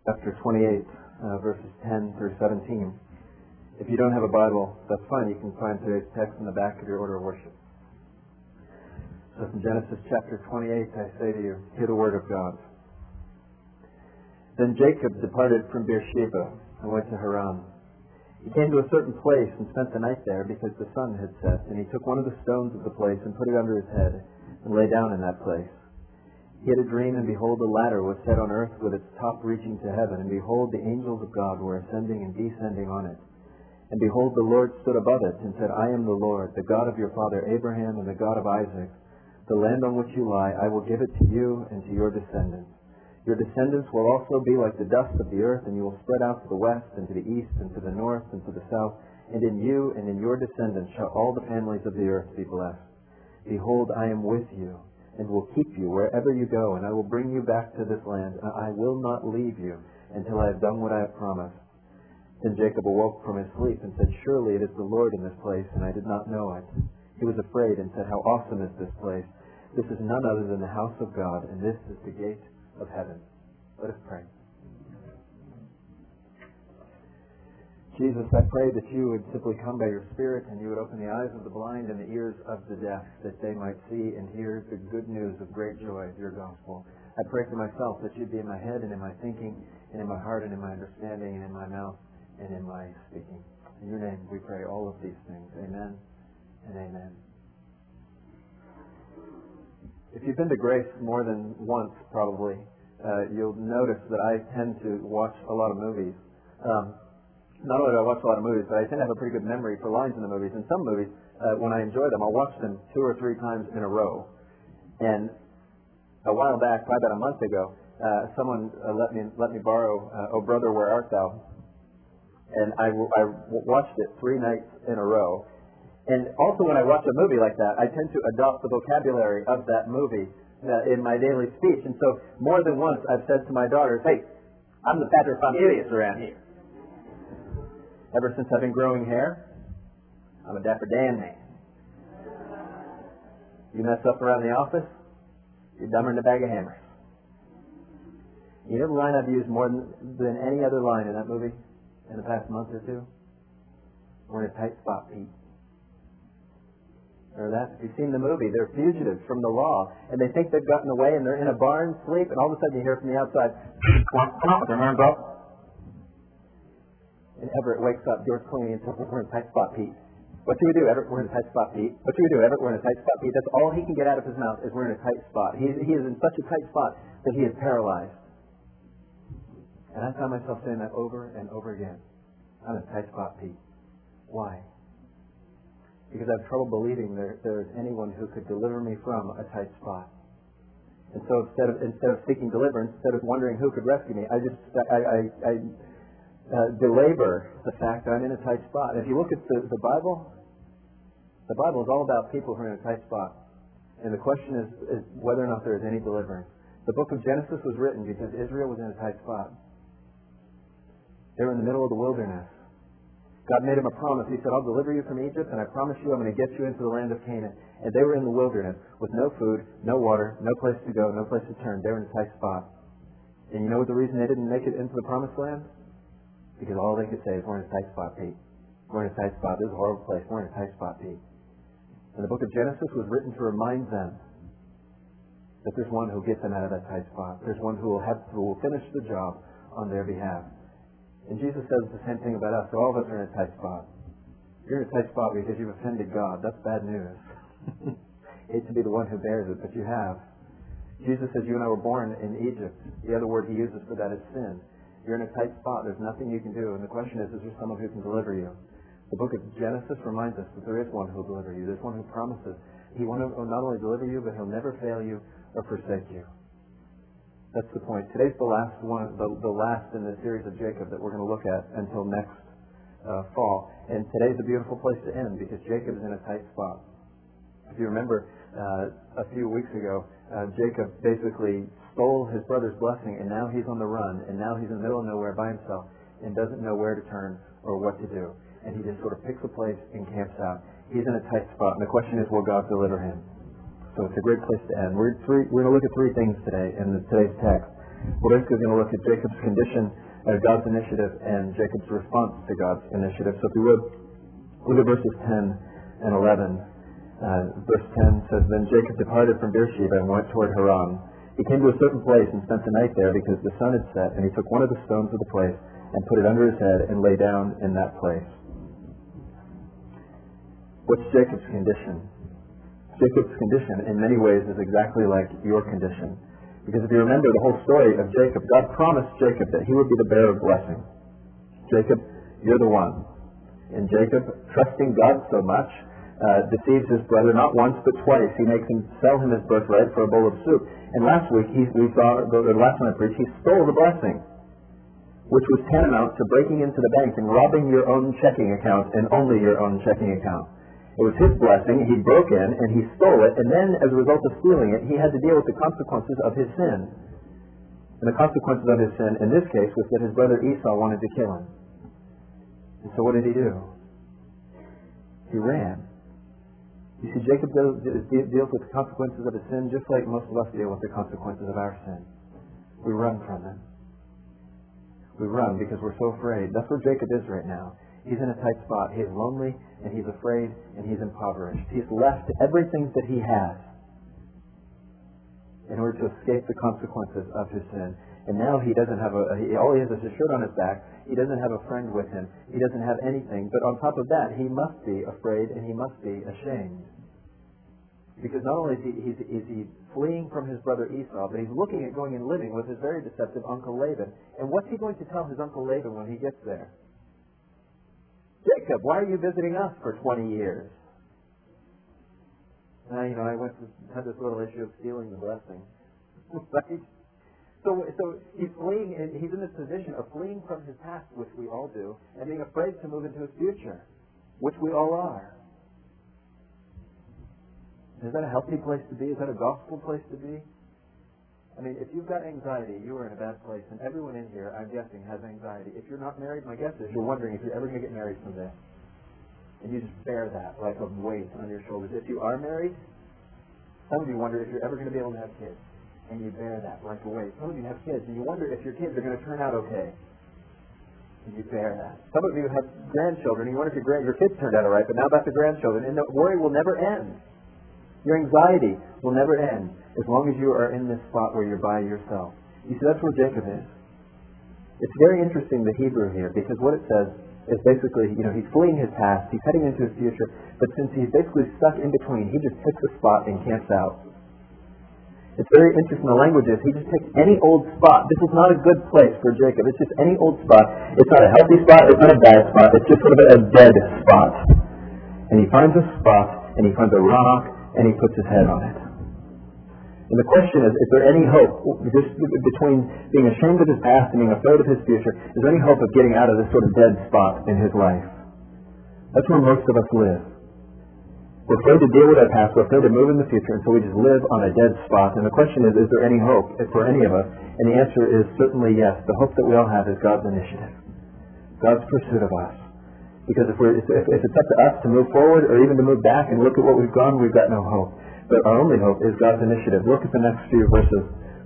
chapter 28, verses 10 through 17. If you don't have a Bible, that's fine. You can find today's text in the back of your order of worship. So from Genesis chapter 28, I say to you, hear the word of God. Then Jacob departed from Beersheba and went to Haran. He came to a certain place and spent the night there because the sun had set, and he took one of the stones of the place and put it under his head and lay down in that place. He had a dream, and behold, a ladder was set on earth with its top reaching to heaven, and behold, the angels of God were ascending and descending on it. And behold, the Lord stood above it and said, I am the Lord, the God of your father Abraham and the God of Isaac. The land on which you lie, I will give it to you and to your descendants. Your descendants will also be like the dust of the earth, and you will spread out to the west and to the east and to the north and to the south. And in you and in your descendants shall all the families of the earth be blessed. Behold, I am with you, and will keep you wherever you go, and I will bring you back to this land. I will not leave you until I have done what I have promised. Then Jacob awoke from his sleep and said, Surely it is the Lord in this place, and I did not know it. He was afraid and said, How awesome is this place! This is none other than the house of God, and this is the gate of heaven. Let us pray. Jesus, I pray that you would simply come by your Spirit and you would open the eyes of the blind and the ears of the deaf, that they might see and hear the good news of great joy of your gospel. I pray for myself that you'd be in my head and in my thinking and in my heart and in my understanding and in my mouth and in my speaking. In your name we pray all of these things. Amen and amen. If you've been to Grace more than once, probably, you'll notice that I tend to watch a lot of movies. Not only do I watch a lot of movies, but I tend to have a pretty good memory for lines in the movies. And some movies, when I enjoy them, I'll watch them 2 or 3 times in a row. And a while back, probably about a month ago, someone let me borrow "O Brother, Where Art Thou?" And I watched it 3 nights in a row. And also when I watch a movie like that, I tend to adopt the vocabulary of that movie in my daily speech. And so more than once I've said to my daughters, hey, I'm the Pater Familias around here. Ever since I've been growing hair, I'm a Dapper Dan man. You mess up around the office, you're dumber than a bag of hammers. You know the line I've used more than any other line in that movie in the past month or two? We're in a tight spot, Pete. Or that, if you've seen the movie, they're fugitives from the law, and they think they've gotten away, and they're in a barn sleep, and all of a sudden you hear from the outside, come on, with their hands up. And Everett wakes up, George Clooney, and says, we're in a tight spot, Pete. What should we do, Everett? We're in a tight spot, Pete. What should we do, Everett? We're in a tight spot, Pete. That's all he can get out of his mouth is we're in a tight spot. He is in such a tight spot that he is paralyzed. And I found myself saying that over and over again. I'm in a tight spot, Pete. Why? Because I have trouble believing there is anyone who could deliver me from a tight spot. And so instead of seeking deliverance, instead of wondering who could rescue me, I belabor the fact that I'm in a tight spot. And if you look at the Bible is all about people who are in a tight spot. And the question is whether or not there is any deliverance. The book of Genesis was written because Israel was in a tight spot. They were in the middle of the wilderness. God made him a promise. He said, I'll deliver you from Egypt, and I promise you I'm going to get you into the land of Canaan. And they were in the wilderness with no food, no water, no place to go, no place to turn. They were in a tight spot. And you know what the reason they didn't make it into the promised land? Because all they could say is, we're in a tight spot, Pete. We're in a tight spot. This is a horrible place. We're in a tight spot, Pete. And the book of Genesis was written to remind them that there's one who will get them out of that tight spot. There's one who will finish the job on their behalf. And Jesus says the same thing about us. So all of us are in a tight spot. You're in a tight spot because you've offended God. That's bad news. Hate to be the one who bears it, but you have. Jesus says you and I were born in Egypt. The other word he uses for that is sin. You're in a tight spot. There's nothing you can do. And the question is there someone who can deliver you? The book of Genesis reminds us that there is one who will deliver you. There's one who promises. He will not only deliver you, but he'll never fail you or forsake you. That's the point. Today's the last one, the last in the series of Jacob that we're going to look at until next fall. And today's a beautiful place to end because Jacob is in a tight spot. If you remember, a few weeks ago, Jacob basically stole his brother's blessing, and now he's on the run, and now he's in the middle of nowhere by himself and doesn't know where to turn or what to do. And he just sort of picks a place and camps out. He's in a tight spot, and the question is, will God deliver him? So it's a great place to end. We're going to look at 3 things today in today's text. We're basically going to look at Jacob's condition, God's initiative, and Jacob's response to God's initiative. So if you would, look at verses 10 and 11. Verse 10 says, Then Jacob departed from Beersheba and went toward Haran. He came to a certain place and spent the night there because the sun had set, and he took one of the stones of the place and put it under his head and lay down in that place. What's Jacob's condition? Jacob's condition in many ways is exactly like your condition. Because if you remember the whole story of Jacob, God promised Jacob that he would be the bearer of blessing. Jacob, you're the one. And Jacob, trusting God so much, deceives his brother not once but twice. He makes him sell him his birthright for a bowl of soup. And last week, we saw, the last time I preached, he stole the blessing, which was tantamount to breaking into the bank and robbing your own checking account and only your own checking account. It was his blessing. He broke in and he stole it, and then as a result of stealing it, he had to deal with the consequences of his sin. And the consequences of his sin in this case was that his brother Esau wanted to kill him. And so what did he do? He ran. You see, Jacob deals with the consequences of his sin just like most of us deal with the consequences of our sin. We run from them. We run because we're so afraid. That's where Jacob is right now. He's in a tight spot. He is lonely, and he's afraid, and he's impoverished. He's left everything that he has in order to escape the consequences of his sin. And now he doesn't have all he has is a shirt on his back. He doesn't have a friend with him. He doesn't have anything. But on top of that, he must be afraid and he must be ashamed. Because not only is he fleeing from his brother Esau, but he's looking at going and living with his very deceptive Uncle Laban. And what's he going to tell his Uncle Laban when he gets there? Jacob, why are you visiting us for 20 years? I had this little issue of stealing the blessing. Right? So he's fleeing, and he's in this position of fleeing from his past, which we all do, and being afraid to move into his future, which we all are. Is that a healthy place to be? Is that a gospel place to be? I mean, if you've got anxiety, you are in a bad place, and everyone in here, I'm guessing, has anxiety. If you're not married, my guess is you're wondering if you're ever going to get married someday. And you just bear that like a weight on your shoulders. If you are married, some of you wonder if you're ever going to be able to have kids. And you bear that like a weight. Some of you have kids, and you wonder if your kids are going to turn out okay. And you bear that. Some of you have grandchildren, and you wonder if your kids turned out all right, but now about the grandchildren. And the worry will never end. Your anxiety will never end as long as you are in this spot where you're by yourself. You see, that's where Jacob is. It's very interesting, the Hebrew here, because what it says is basically, he's fleeing his past, he's heading into his future, but since he's basically stuck in between, he just picks a spot and camps out. It's very interesting. The language is he just picks any old spot. This is not a good place for Jacob. It's just any old spot. It's not a healthy spot. It's not a bad spot. It's just sort of a dead spot. And he finds a spot, and he finds a rock, and he puts his head on it. And the question is there any hope, just between being ashamed of his past and being afraid of his future, is there any hope of getting out of this sort of dead spot in his life? That's where most of us live. We're afraid to deal with our past, we're afraid to move in the future, and so we just live on a dead spot. And the question is there any hope for any of us? And the answer is certainly yes. The hope that we all have is God's initiative, God's pursuit of us. Because if it's up to us to move forward or even to move back and look at what we've gone, we've got no hope. But our only hope is God's initiative. Look at the next few verses.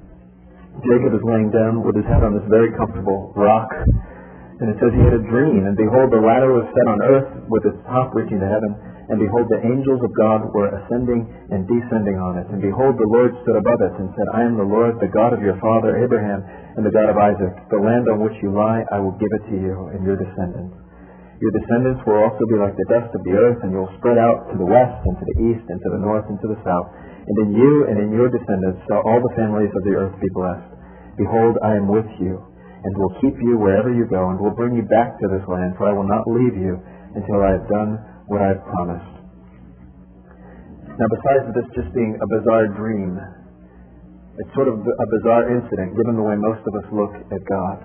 Jacob is laying down with his head on this very comfortable rock. And it says he had a dream, and behold, the ladder was set on earth with its top reaching to heaven. And behold, the angels of God were ascending and descending on it. And behold, the Lord stood above it and said, I am the Lord, the God of your father Abraham, and the God of Isaac. The land on which you lie, I will give it to you and your descendants. Your descendants will also be like the dust of the earth, and you will spread out to the west and to the east and to the north and to the south. And in you and in your descendants shall all the families of the earth be blessed. Behold, I am with you, and will keep you wherever you go, and will bring you back to this land, for I will not leave you until I have done what I have promised. Now, besides this just being a bizarre dream, it's sort of a bizarre incident, given the way most of us look at God.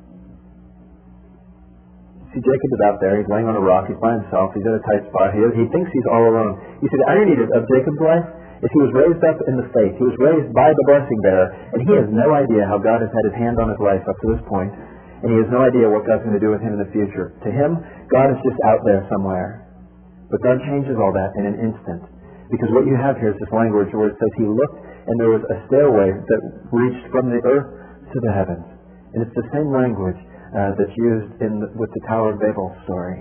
See, Jacob is out there, he's laying on a rock, he's by himself, he's in a tight spot, he thinks he's all alone. You see, the irony of Jacob's life is he was raised up in the faith, he was raised by the blessing bearer, and he has no idea how God has had his hand on his life up to this point, and he has no idea what God's going to do with him in the future. To him, God is just out there somewhere. But God changes all that in an instant. Because what you have here is this language where it says he looked, and there was a stairway that reached from the earth to to the heavens. And it's the same language that's used with the Tower of Babel story.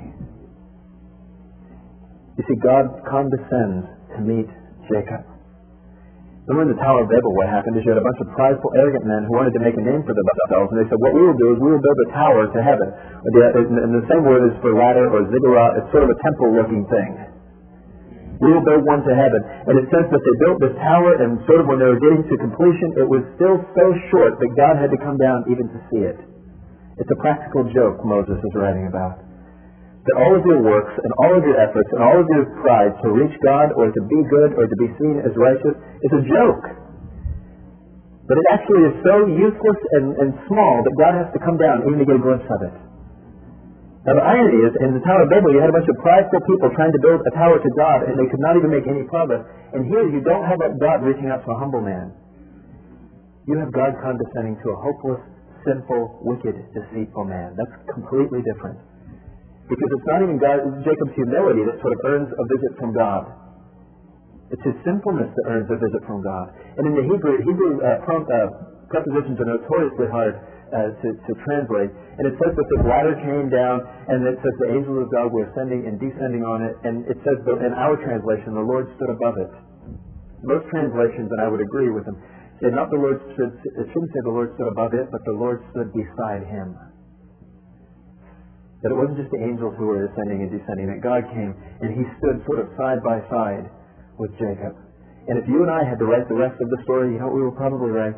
You see, God condescends to meet Jacob. Remember in the Tower of Babel, what happened is you had a bunch of prideful, arrogant men who wanted to make a name for themselves, and they said, what we will do is we will build a tower to heaven. And the same word is for ladder or ziggurat. It's sort of a temple-looking thing. We will build one to heaven. And it says that they built this tower, and sort of when they were getting to completion, it was still so short that God had to come down even to see it. It's a practical joke Moses is writing about. That all of your works and all of your efforts and all of your pride to reach God or to be good or to be seen as righteous is a joke. But it actually is so useless and small that God has to come down even to get a glimpse of it. Now the irony is, in the Tower of Babel you had a bunch of prideful people trying to build a tower to God and they could not even make any progress. And here you don't have God reaching out to a humble man. You have God condescending to a hopeless, sinful, wicked, deceitful man. That's completely different. Because it's not even Jacob's humility that sort of earns a visit from God. It's his sinfulness that earns a visit from God. And in the Hebrew prepositions are notoriously hard to translate. And it says that the ladder came down, and it says the angels of God were ascending and descending on it. And it says that in our translation, the Lord stood above it. Most translations, and I would agree with them, say not the Lord stood. It shouldn't say the Lord stood above it, but the Lord stood beside him. That it wasn't just the angels who were ascending and descending, that God came and he stood sort of side by side with Jacob. And if you and I had to write the rest of the story, you know what we would probably write?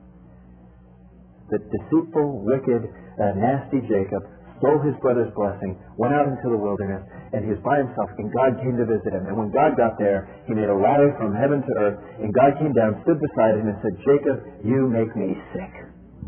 That deceitful, wicked, nasty Jacob stole his brother's blessing, went out into the wilderness, and he was by himself, and God came to visit him. And when God got there, he made a ladder from heaven to earth, and God came down, stood beside him, and said, Jacob, you make me sick.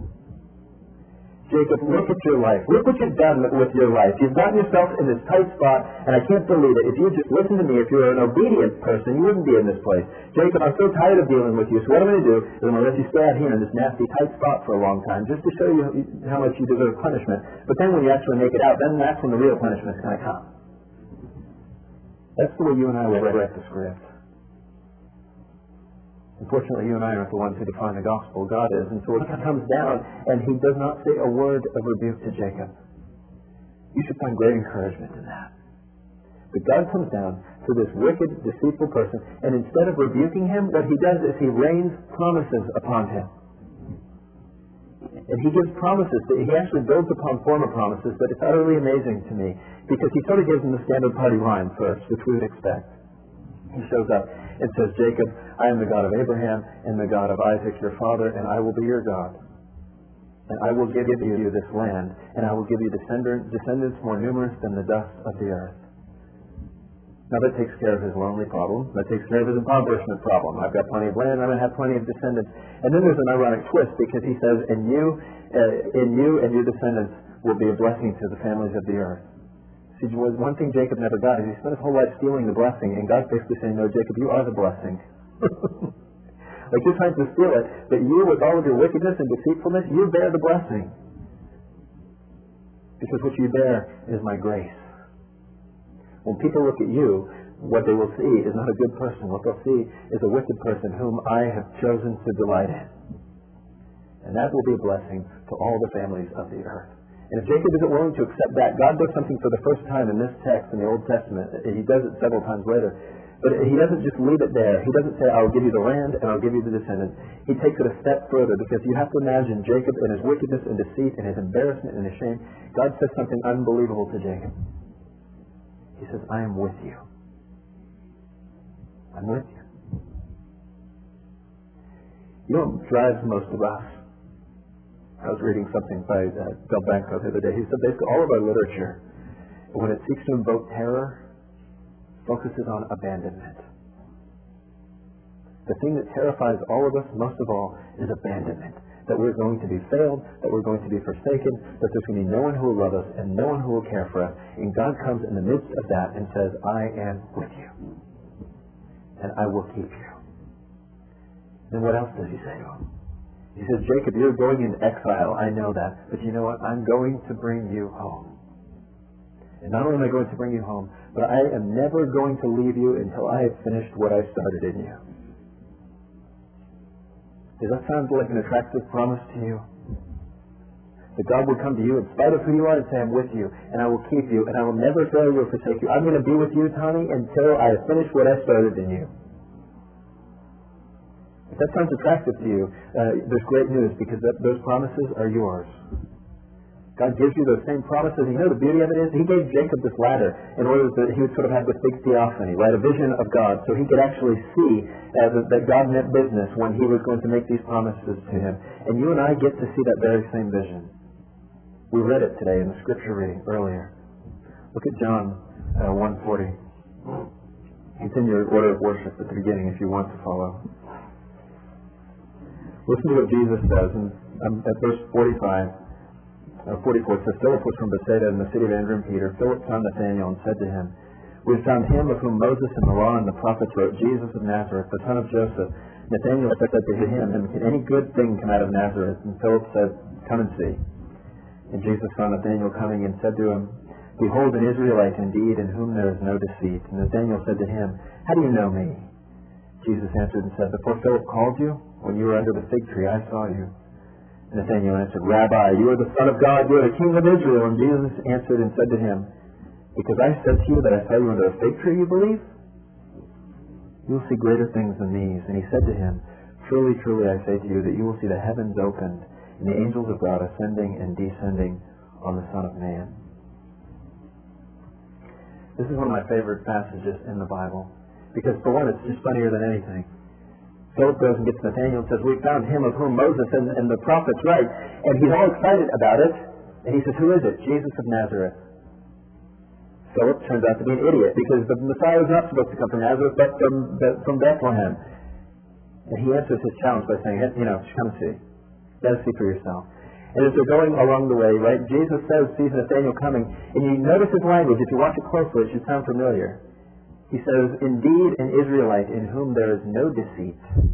Jacob, look at your life. Look what you've done with your life. You've gotten yourself in this tight spot, and I can't believe it. If you just listen to me, if you were an obedient person, you wouldn't be in this place. Jacob, I'm so tired of dealing with you, so what I'm going to do is I'm going to let you stay out here in this nasty, tight spot for a long time, just to show you how much you deserve punishment. But then when you actually make it out, then that's when the real punishment is going to come. That's the way you and I will write the script. Unfortunately, you and I aren't the ones who define the gospel. God is. And so when God comes down and he does not say a word of rebuke to Jacob, you should find great encouragement in that. But God comes down to this wicked, deceitful person, and instead of rebuking him, what he does is he rains promises upon him. And he gives promises that he actually builds upon former promises, but it's utterly amazing to me because he sort of gives them the standard party line first, which we would expect. He shows up and says, Jacob, I am the God of Abraham and the God of Isaac, your father, and I will be your God. And I will give you this land, and I will give you descendants more numerous than the dust of the earth. Now that takes care of his lonely problem. That takes care of his impoverishment problem. I've got plenty of land, I'm going to have plenty of descendants. And then there's an ironic twist because he says, in you and your descendants will be a blessing to the families of the earth. See, one thing Jacob never got is he spent his whole life stealing the blessing, and God's basically saying, no, Jacob, you are the blessing. Like you're trying to steal it, but you, with all of your wickedness and deceitfulness, you bear the blessing. Because what you bear is my grace. When people look at you, what they will see is not a good person. What they'll see is a wicked person whom I have chosen to delight in. And that will be a blessing to all the families of the earth. And if Jacob isn't willing to accept that, God does something for the first time in this text in the Old Testament. He does it several times later. But he doesn't just leave it there. He doesn't say, I'll give you the land and I'll give you the descendants. He takes it a step further because you have to imagine Jacob and his wickedness and deceit and his embarrassment and his shame. God says something unbelievable to Jacob. He says, I am with you. I'm with you. You know what drives most of us? I was reading something by Del Banco the other day. He said basically all of our literature, when it seeks to invoke terror, focuses on abandonment. The thing that terrifies all of us most of all is abandonment. That we're going to be failed, that we're going to be forsaken, that there's going to be no one who will love us and no one who will care for us. And God comes in the midst of that and says, I am with you. And I will keep you. Then what else does he say to him? He says, Jacob, you're going into exile. I know that. But you know what? I'm going to bring you home. And not only am I going to bring you home, but I am never going to leave you until I have finished what I started in you. Does that sound like an attractive promise to you? That God would come to you in spite of who you are and say, I'm with you, and I will keep you, and I will never fail you or forsake you. I'm going to be with you, Tommy, until I have finished what I started in you. If that sounds attractive to you, there's great news, because those promises are yours. God gives you those same promises. You know the beauty of it is He gave Jacob this ladder in order that he would sort of have this big theophany, right? A vision of God, so he could actually see that God meant business when He was going to make these promises to him. And you and I get to see that very same vision. We read it today in the scripture reading earlier. Look at John 1:40. It's in your order of worship at the beginning if you want to follow. Listen to what Jesus says at verse 44. It says, Philip was from Bethsaida in the city of Andrew and Peter. Philip found Nathanael and said to him, We have found him of whom Moses and the law and the prophets wrote, Jesus of Nazareth, the son of Joseph. Nathanael said to him, Can any good thing come out of Nazareth? And Philip said, Come and see. And Jesus saw Nathanael coming and said to him, Behold, an Israelite indeed, in whom there is no deceit. And Nathanael said to him, How do you know me? Jesus answered and said, Before Philip called you, when you were under the fig tree, I saw you. Nathanael answered, Rabbi, you are the Son of God, you are the King of Israel. And Jesus answered and said to him, Because I said to you that I saw you under a fig tree, you believe? You will see greater things than these. And he said to him, Truly, truly, I say to you that you will see the heavens opened and the angels of God ascending and descending on the Son of Man. This is one of my favorite passages in the Bible. Because for one, it's just funnier than anything. Philip goes and gets Nathanael and says, We found him of whom Moses and the prophets write. And he's all excited about it. And he says, Who is it? Jesus of Nazareth. Philip turns out to be an idiot because the Messiah was not supposed to come from Nazareth, but from Bethlehem. And he answers his challenge by saying, come and see. Let us see for yourself. And as they're going along the way, right, Jesus sees Nathanael coming. And you notice his language. If you watch it closely, it should sound familiar. He says, Indeed, an Israelite in whom there is no deceit.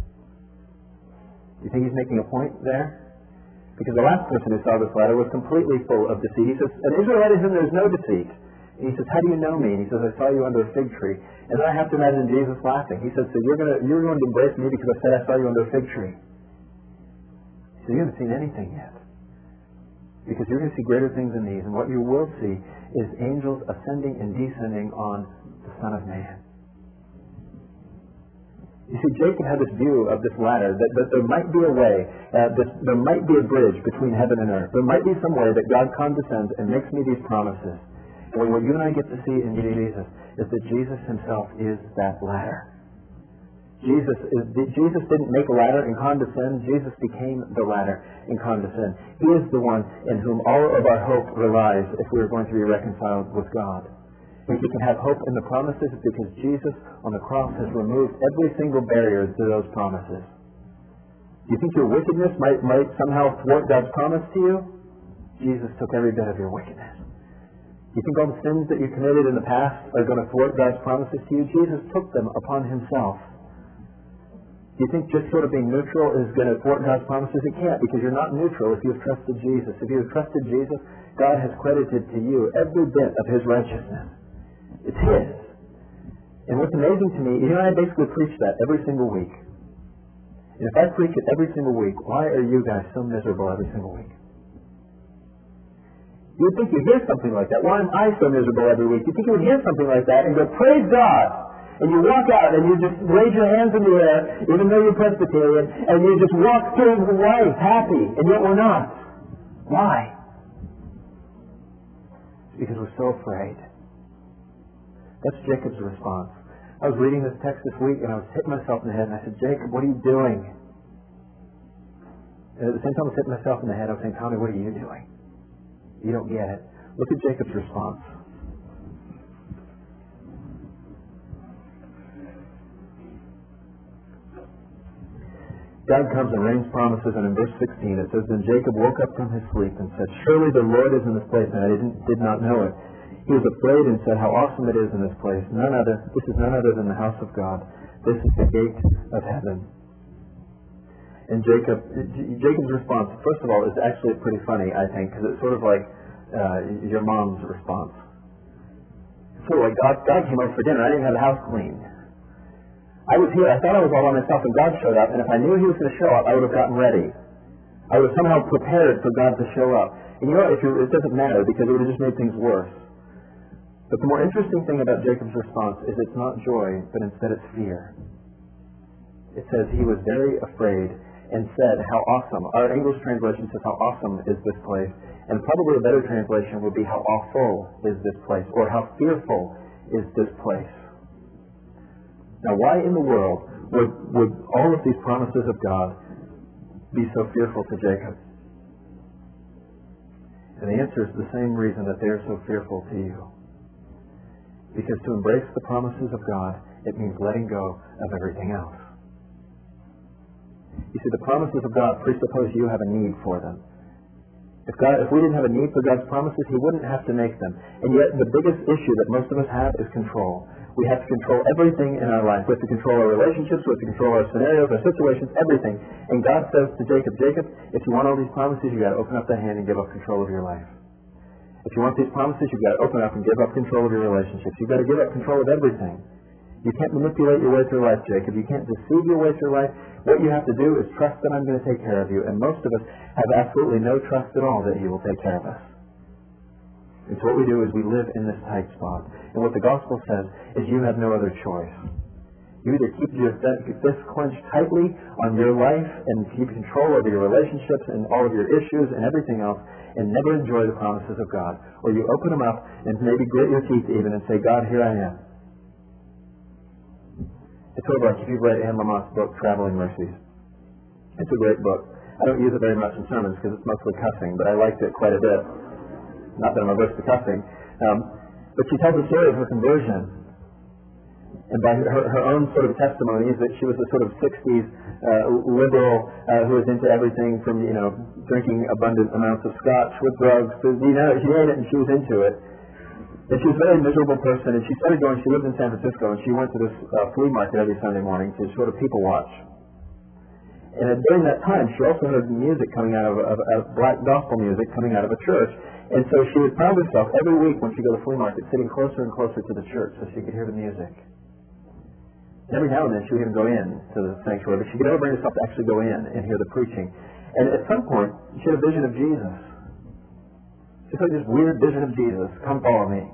You think he's making a point there? Because the last person who saw this ladder was completely full of deceit. He says, An Israelite in whom there is no deceit. And he says, How do you know me? And he says, I saw you under a fig tree. And I have to imagine Jesus laughing. He says, So you're going to embrace me because I said I saw you under a fig tree. He says, You haven't seen anything yet. Because you're going to see greater things than these. And what you will see is angels ascending and descending on the Son of Man. You see, Jacob had this view of this ladder, that there might be a way, there might be a bridge between heaven and earth. There might be some way that God condescends and makes me these promises. And what you and I get to see in Jesus is that Jesus Himself is that ladder. Jesus didn't make a ladder and condescend. Jesus became the ladder and condescend. He is the one in whom all of our hope relies if we are going to be reconciled with God. If we can have hope in the promises, it's because Jesus on the cross has removed every single barrier to those promises. Do you think your wickedness might somehow thwart God's promise to you? Jesus took every bit of your wickedness. Do you think all the sins that you committed in the past are going to thwart God's promises to you? Jesus took them upon Himself. Do you think just sort of being neutral is going to thwart God's promises? It can't, because you're not neutral if you've trusted Jesus. If you've trusted Jesus, God has credited to you every bit of His righteousness. It's His. And what's amazing to me, I basically preach that every single week. And if I preach it every single week, why are you guys so miserable every single week? You'd think you'd hear something like that. Why am I so miserable every week? You'd think you would hear something like that and go, Praise God! And you walk out and you just raise your hands in the air, even though you're Presbyterian, and you just walk through life happy, and yet we're not. Why? Because we're so afraid. That's Jacob's response. I was reading this text this week and I was hitting myself in the head and I said, Jacob, what are you doing? And at the same time I was hitting myself in the head, I was saying, Tommy, what are you doing? You don't get it. Look at Jacob's response. God comes and rains promises, and in verse 16 it says, Then Jacob woke up from his sleep and said, Surely the Lord is in this place, and I did not know it. He was afraid and said, How awesome it is in this place. This is none other than the house of God. This is the gate of heaven. And Jacob's response, first of all, is actually pretty funny, I think, because it's sort of like your mom's response. It's sort of like God came over for dinner. I didn't have the house clean. I was here. I thought I was all by myself, and God showed up. And if I knew He was going to show up, I would have gotten ready. I would have somehow prepared for God to show up. And you know, it doesn't matter because it would have just made things worse. But the more interesting thing about Jacob's response is it's not joy, but instead it's fear. It says he was very afraid and said, how awesome. Our English translation says, how awesome is this place? And probably a better translation would be, how awful is this place? Or how fearful is this place? Now, why in the world would all of these promises of God be so fearful to Jacob? And the answer is the same reason that they're so fearful to you. Because to embrace the promises of God, it means letting go of everything else. You see, the promises of God presuppose you have a need for them. If we didn't have a need for God's promises, He wouldn't have to make them. And yet the biggest issue that most of us have is control. We have to control everything in our life. We have to control our relationships. We have to control our scenarios, our situations, everything. And God says to Jacob, Jacob, if you want all these promises, you've got to open up the hand and give up control of your life. If you want these promises, you've got to open up and give up control of your relationships. You've got to give up control of everything. You can't manipulate your way through life, Jacob. You can't deceive your way through life. What you have to do is trust that I'm going to take care of you. And most of us have absolutely no trust at all that He will take care of us. And so what we do is we live in this tight spot. And what the gospel says is you have no other choice. You either keep your fist clenched tightly on your life and keep control over your relationships and all of your issues and everything else and never enjoy the promises of God. Or you open them up and maybe grit your teeth even and say, God, here I am. It's sort of like if you've read Anne Lamott's book, Traveling Mercies. It's a great book. I don't use it very much in sermons because it's mostly cussing, but I liked it quite a bit. Not that I'm averse to cussing. But she tells the story of her conversion. And by her own sort of testimony is that she was a sort of 60s liberal who was into everything from, drinking abundant amounts of scotch with drugs to, she ate it and she was into it. And she was a very miserable person, and she started going, she lived in San Francisco, and she went to this flea market every Sunday morning to sort of people watch. And during that time, she also heard music coming out of black gospel music coming out of a church. And so she would find herself every week when she go to the flea market sitting closer and closer to the church so she could hear the music. And every now and then she would even go in to the sanctuary, but she could never bring herself to actually go in and hear the preaching. And at some point, she had a vision of Jesus. Just like this weird vision of Jesus, come follow me.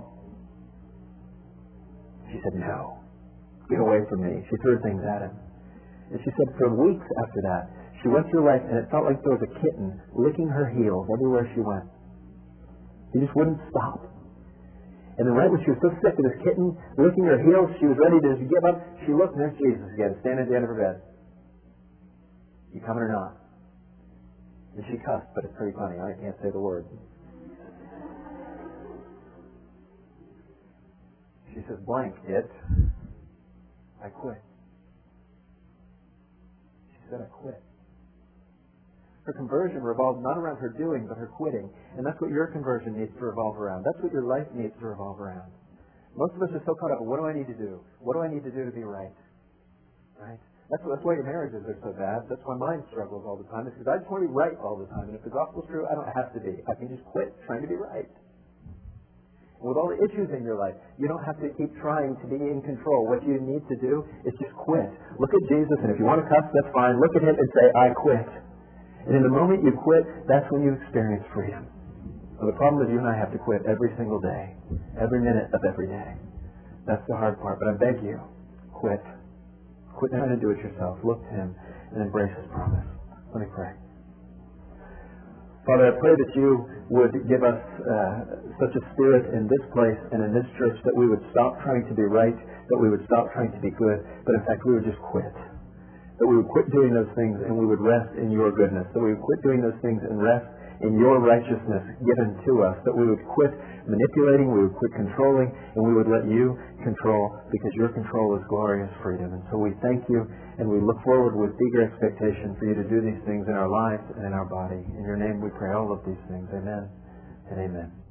She said, no, get away from me. She threw things at him. And she said for weeks after that, she went through life and it felt like there was a kitten licking her heels everywhere she went. He just wouldn't stop. And then right when she was so sick of this kitten licking her heels, she was ready to give up. She looked and there's Jesus again, standing at the end of her bed. You coming or not? And she cussed, but it's pretty funny. I can't say the word. She says, blank it. I quit. She said, I quit. Her conversion revolved not around her doing, but her quitting. And that's what your conversion needs to revolve around. That's what your life needs to revolve around. Most of us are so caught up in what do I need to do? What do I need to do to be right? Right? That's why your marriages are so bad. That's why mine struggles all the time. It's because I just want to be right all the time. And if the gospel's true, I don't have to be. I can just quit trying to be right. With all the issues in your life, you don't have to keep trying to be in control. What you need to do is just quit. Look at Jesus, and if you want to cuss, that's fine. Look at Him and say, I quit. And in the moment you quit, that's when you experience freedom. Well, the problem is you and I have to quit every single day, every minute of every day. That's the hard part, but I beg you, quit. Quit trying to do it yourself. Look to Him and embrace His promise. Let me pray. Father, I pray that you would give us such a spirit in this place and in this church that we would stop trying to be right, that we would stop trying to be good, but in fact we would just quit. That we would quit doing those things and we would rest in your goodness. That we would quit doing those things and rest in your righteousness given to us. That we would quit manipulating, we would quit controlling, and we would let you control because your control is glorious freedom. And so we thank you and we look forward with eager expectation for you to do these things in our lives and in our body. In your name we pray all of these things. Amen and amen.